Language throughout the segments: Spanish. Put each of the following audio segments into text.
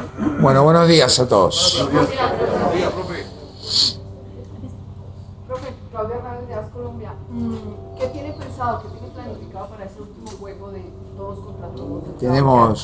Bueno, buenos días a todos. Buenos días, profe. Profe, Claudia Hernández de AS Colombia. ¿Qué tiene pensado, qué tiene planificado para ese último juego de todos contra todos? Tenemos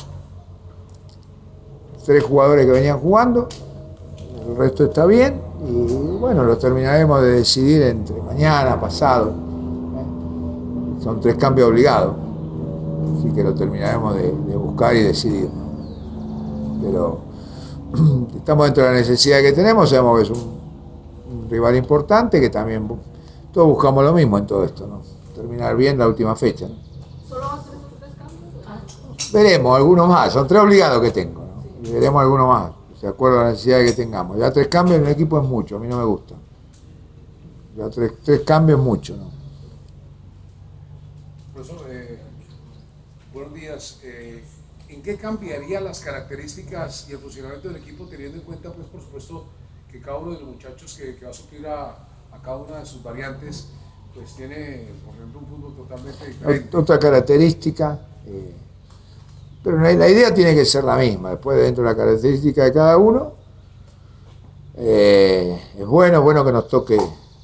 3 jugadores que venían jugando, el resto está bien y bueno, lo terminaremos de decidir entre mañana, pasado. Son 3 cambios obligados, así que lo terminaremos de buscar y decidir. Pero estamos dentro de la necesidad que tenemos, sabemos que es un rival importante, que también todos buscamos lo mismo en todo esto, ¿no? Terminar bien la última fecha, ¿no? ¿Solo va a ser esos 3 cambios? Veremos algunos más, son 3 obligados que tengo, ¿no? Y veremos algunos más, de acuerdo a la necesidad que tengamos. Ya 3 cambios en un equipo es mucho, a mí no me gusta. Ya 3 cambios es mucho, ¿no? Profesor, buenos días. ¿En qué cambiarían las características y el funcionamiento del equipo, teniendo en cuenta, pues, por supuesto, que cada uno de los muchachos que va a suplir a cada una de sus variantes, pues tiene, por ejemplo, un fútbol totalmente diferente? Otra característica, pero la idea tiene que ser la misma. Después, dentro de la característica de cada uno, es bueno que nos toque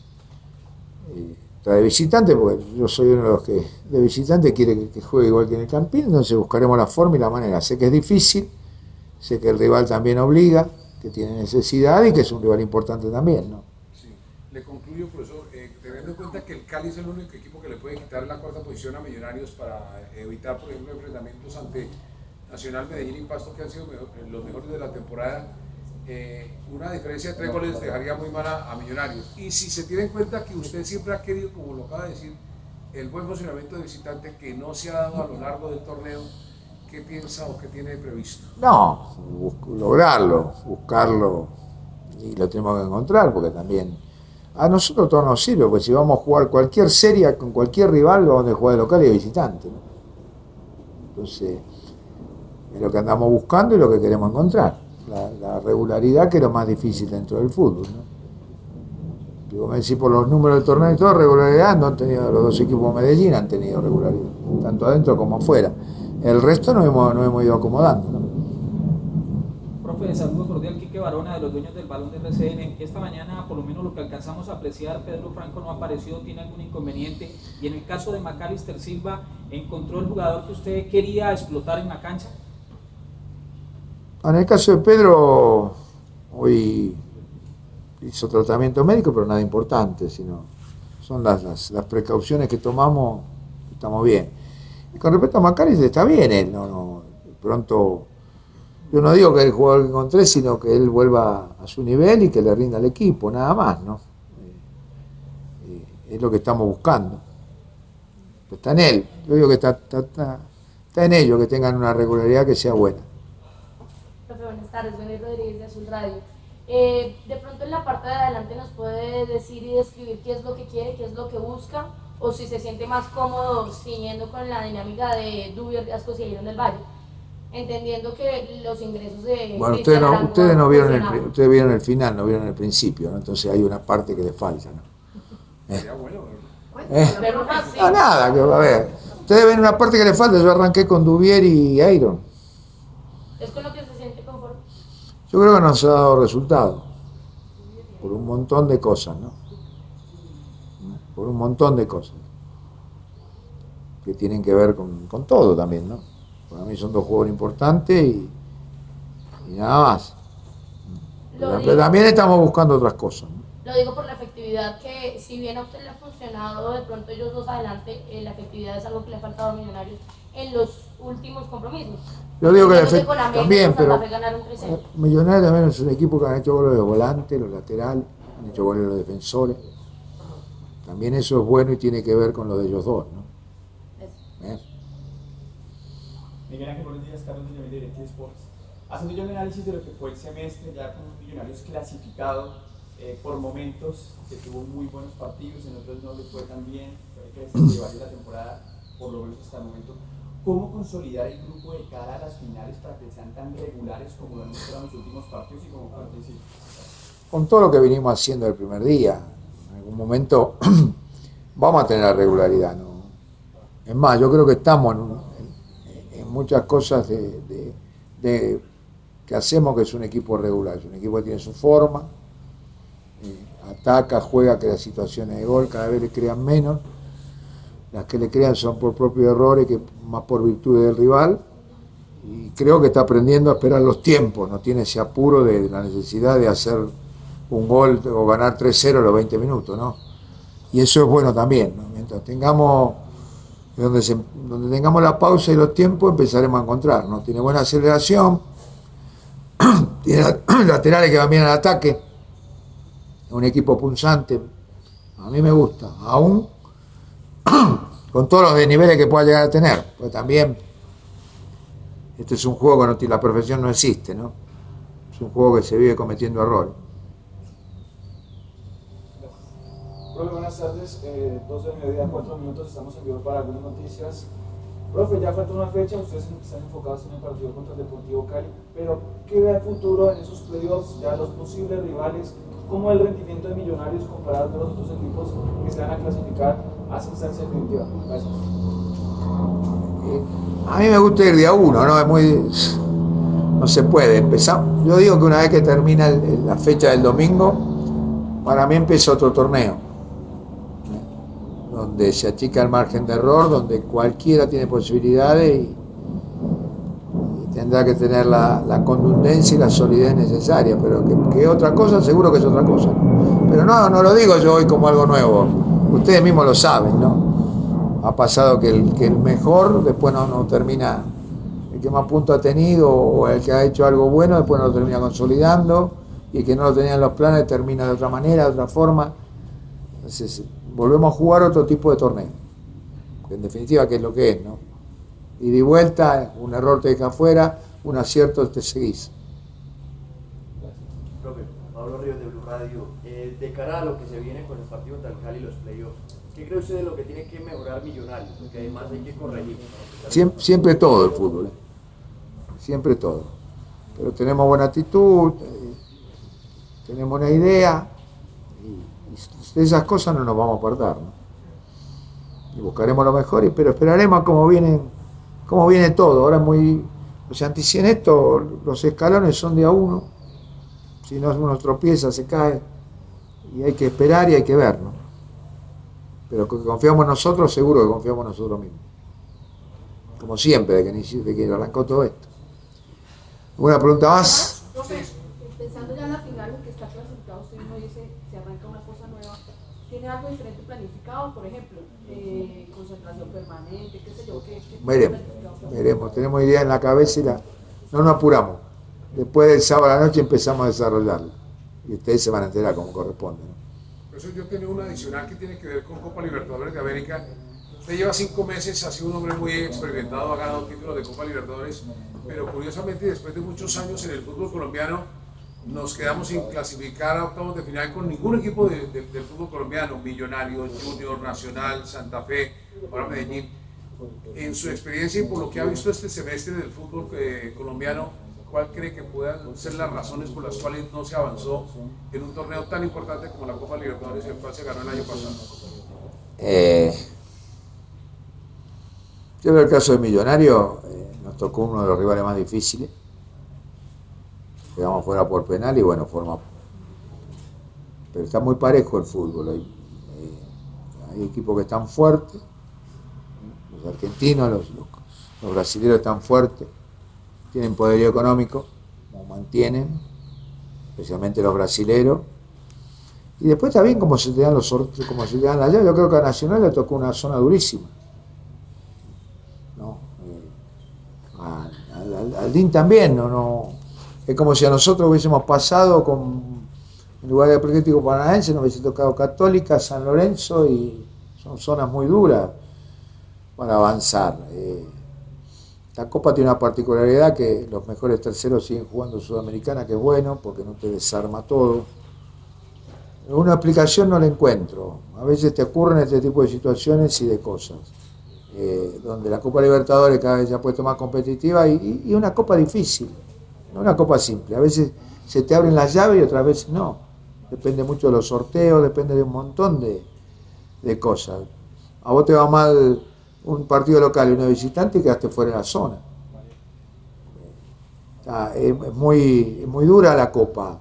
de visitante, porque yo soy uno de los que de visitante quiere que juegue igual que en el Campín, entonces buscaremos la forma y la manera. Sé que es difícil, sé que el rival también obliga, que tiene necesidad y que es un rival importante también, ¿no? Sí. Le concluyo, profesor, teniendo en cuenta que el Cali es el único equipo que le puede quitar la 4ª posición a Millonarios para evitar, por ejemplo, enfrentamientos ante Nacional, Medellín y Pasto, que han sido los mejores de la temporada. Una diferencia de 3 goles dejaría muy mal a Millonarios. Y si se tiene en cuenta que usted siempre ha querido, como lo acaba de decir, el buen funcionamiento de visitante que no se ha dado a lo largo del torneo, ¿qué piensa o qué tiene previsto? No, lograrlo, buscarlo y lo tenemos que encontrar, porque también a nosotros todo nos sirve, porque si vamos a jugar cualquier serie con cualquier rival, vamos a jugar de local y de visitante, ¿no? Entonces, es lo que andamos buscando y lo que queremos encontrar. La regularidad, que es lo más difícil dentro del fútbol, ¿no? Digo, me decís por los números del torneo y todo, regularidad no han tenido, los 2 equipos de Medellín han tenido regularidad, tanto adentro como afuera. El resto nos hemos ido acomodando, ¿no? Profe, de saludo cordial, Quique Barona, de los dueños del balón de RCN. Esta mañana, por lo menos lo que alcanzamos a apreciar, Pedro Franco no ha aparecido, tiene algún inconveniente. Y en el caso de Macalister Silva, ¿encontró el jugador que usted quería explotar en la cancha? En el caso de Pedro, hoy hizo tratamiento médico, pero nada importante, sino son las precauciones que tomamos, estamos bien. Y con respecto a Macalister, está bien él, pronto, yo no digo que el jugador que encontré, sino que él vuelva a su nivel y que le rinda al equipo, nada más, ¿no? Es lo que estamos buscando. Pero está en él, yo digo que está en ellos, que tengan una regularidad que sea buena. Buenas tardes, Benny Rodríguez de Azul Radio. De pronto en la parte de adelante nos puede decir y describir qué es lo que quiere, qué es lo que busca, o si se siente más cómodo siguiendo con la dinámica de Dubier, Ascos y Iron del Valle, entendiendo que los ingresos de... Bueno, ustedes no vieron ustedes vieron el final, no vieron el principio, ¿no? Entonces hay una parte que le falta, ¿no? Sería bueno Pero no, sí. No, nada, que a ver. Ustedes ven una parte que le falta, yo arranqué con Dubier y Iron. ¿Es con lo que se siente conforme? Yo creo que nos ha dado resultado, por un montón de cosas, ¿no? Por un montón de cosas, que tienen que ver con todo también, ¿no? Para mí son 2 juegos importantes y nada más. Pero también estamos buscando otras cosas, ¿no? Lo digo por la efectividad, que si bien a usted le ha funcionado, de pronto ellos 2 adelante, la efectividad es algo que le ha faltado a Millonarios en los últimos compromisos. Yo digo que también, pero Millonarios también es un equipo que han hecho goles de volante, los laterales, han hecho goles los defensores. También eso es bueno y tiene que ver con lo de ellos 2, ¿no? Miguel Ángel, buenos días, Carlos de Directivo Sports. Haciendo yo un análisis de lo que fue el semestre, ya con Millonarios clasificado por momentos, que tuvo muy buenos partidos, en otros no le fue tan bien, puede que se llevara la temporada, por lo menos hasta el momento. ¿Cómo consolidar el grupo de cara a las finales para que sean tan regulares como lo han mostrado en los últimos partidos y como participan? Con todo lo que vinimos haciendo el primer día, en algún momento vamos a tener la regularidad, ¿no? Es más, yo creo que estamos en muchas cosas de que hacemos, que es un equipo regular, es un equipo que tiene su forma, ataca, juega, crea situaciones de gol, cada vez le crean menos, las que le crean son por propio error y que más por virtud del rival, y creo que está aprendiendo a esperar los tiempos, no tiene ese apuro de la necesidad de hacer un gol o ganar 3-0 a los 20 minutos, ¿no? Y eso es bueno también, ¿no? Mientras tengamos, donde tengamos la pausa y los tiempos, empezaremos a encontrar, ¿no? Tiene buena aceleración, tiene laterales que van bien al ataque, es un equipo punzante, a mí me gusta, aún con todos los desniveles que pueda llegar a tener, pues también este es un juego que la perfección no existe, ¿no? Es un juego que se vive cometiendo errores. Profe, buenas tardes, 12 del mediodía, 4 minutos, estamos en vivo para algunas noticias. Profe, ya falta una fecha, ustedes están enfocados en el partido contra el Deportivo Cali, pero ¿qué ve el futuro en esos playoffs, ya los posibles rivales? ¿Cómo el rendimiento de Millonarios comparado con los otros equipos que se van a clasificar a esa instancia definitiva? Gracias. A mí me gusta ir de a uno, ¿no? Es muy... no se puede empezar. Yo digo que una vez que termina la fecha del domingo, para mí empieza otro torneo, donde se achica el margen de error, donde cualquiera tiene posibilidades y tendrá que tener la contundencia y la solidez necesaria, pero que otra cosa, seguro que es otra cosa, ¿no? Pero no lo digo yo hoy como algo nuevo, ustedes mismos lo saben, ¿no? Ha pasado que el mejor después no termina, el que más puntos ha tenido o el que ha hecho algo bueno después no lo termina consolidando, y el que no lo tenía en los planes termina de otra manera, de otra forma. Entonces volvemos a jugar otro tipo de torneo, que en definitiva que es lo que es, ¿no? Y de vuelta, un error te deja afuera, un acierto te seguís. Profe, Pablo Ríos de Blue Radio, de cara a lo que se viene con el partido contra el Cali y los playoffs, ¿qué cree usted de lo que tiene que mejorar Millonarios? Porque además hay que corregir. Siempre todo el fútbol, siempre todo. Pero tenemos buena actitud, tenemos una idea, y de esas cosas no nos vamos a apartar, ¿no? Y buscaremos lo mejor, pero esperaremos a cómo viene todo. Ahora o sea, en esto los escalones son de a uno, si no uno tropieza, se cae, y hay que esperar y hay que ver, ¿no? Pero que confiamos nosotros, seguro que confiamos nosotros mismos. Como siempre, de que arrancó todo esto. ¿Alguna pregunta más? Profe, pensando ya en la final, que está clasificado, usted mismo dice, se arranca una cosa nueva. ¿Tiene algo diferente planificado, por ejemplo? Concentración permanente, qué sé yo, Veremos. Tenemos idea en la cabeza y no nos apuramos. Después del sábado a la noche empezamos a desarrollarla. Y ustedes se van a enterar como corresponde, ¿no? Por eso yo tengo una adicional que tiene que ver con Copa Libertadores de América. Usted lleva 5 meses, ha sido un hombre muy experimentado, ha ganado títulos de Copa Libertadores, pero curiosamente después de muchos años en el fútbol colombiano nos quedamos sin clasificar a octavos de final con ningún equipo del fútbol colombiano, Millonarios, Junior, Nacional, Santa Fe, ahora Medellín. En su experiencia y por lo que ha visto este semestre del fútbol colombiano, ¿cuál cree que puedan ser las razones por las cuales no se avanzó en un torneo tan importante como la Copa Libertadores, el cual se ganó el año pasado? Yo veo el caso de Millonario, nos tocó uno de los rivales más difíciles. Quedamos fuera por penal y bueno, pero está muy parejo el fútbol. Hay equipos que están fuertes, los argentinos, los brasileños están fuertes, tienen poderío económico, como mantienen, especialmente los brasileros. Y después está bien como se te dan los sorteos, como se te dan allá. Yo creo que a Nacional le tocó una zona durísima, ¿no? Al DIN también, no. Es como si a nosotros hubiésemos pasado en lugar de Atlético Paranaense, nos hubiese tocado Católica, San Lorenzo, y son zonas muy duras para avanzar. La Copa tiene una particularidad que los mejores terceros siguen jugando Sudamericana, que es bueno, porque no te desarma todo. Una explicación no la encuentro. A veces te ocurren este tipo de situaciones y de cosas, donde la Copa Libertadores cada vez se ha puesto más competitiva y una Copa difícil. No una copa simple, a veces se te abren las llaves y otras veces no. Depende mucho de los sorteos, depende de un montón de cosas. A vos te va mal un partido local y uno visitante y quedaste fuera de la zona. Es muy dura la Copa.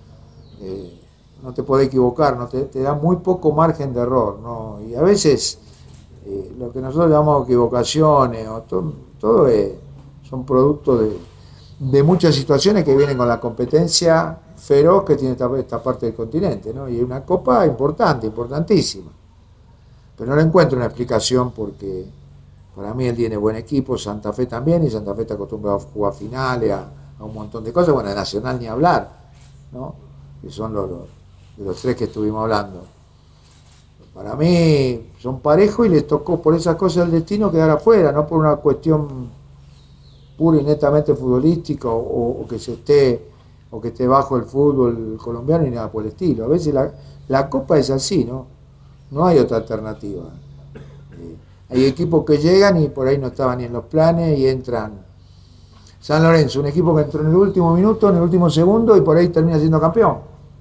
No te podés equivocar, te da muy poco margen de error, ¿no? Y a veces lo que nosotros llamamos equivocaciones, todo son productos de muchas situaciones que vienen con la competencia feroz que tiene esta parte del continente, ¿no? Y es una Copa importante, importantísima. Pero no le encuentro una explicación porque para mí él tiene buen equipo, Santa Fe también, y Santa Fe está acostumbrado a jugar finales, a un montón de cosas, bueno, de Nacional ni hablar, ¿no? Que son de los tres que estuvimos hablando. Para mí son parejos y les tocó por esas cosas del destino quedar afuera, no por una cuestión pura y netamente futbolística o que esté bajo el fútbol colombiano y nada por el estilo. A veces la Copa es así, ¿no? No hay otra alternativa. Hay equipos que llegan y por ahí no estaban ni en los planes y entran. San Lorenzo, un equipo que entró en el último minuto, en el último segundo y por ahí termina siendo campeón.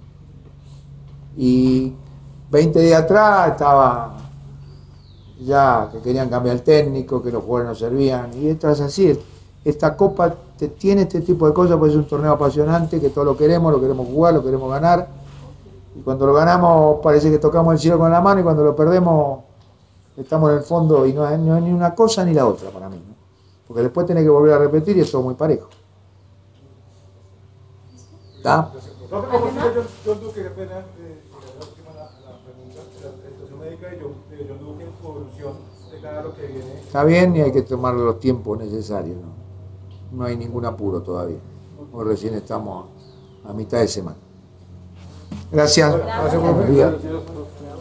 Y 20 días atrás estaba ya que querían cambiar el técnico, que los jugadores no servían. Y esto es así. Esta Copa tiene este tipo de cosas, pues es un torneo apasionante, que todos lo queremos jugar, lo queremos ganar. Y cuando lo ganamos parece que tocamos el cielo con la mano y cuando lo perdemos estamos en el fondo y no es ni una cosa ni la otra para mí, ¿no? Porque después tenés que volver a repetir y es todo muy parejo. ¿Está? Profe, ¿cómo sigue John Duque? Qué pena, la última la pregunta, la situación médica de John Duque en su evolución de cara a lo que viene. Está bien y hay que tomar los tiempos necesarios, ¿no? No hay ningún apuro todavía. Hoy recién estamos a mitad de semana. Gracias. Gracias, profe. Buenos días.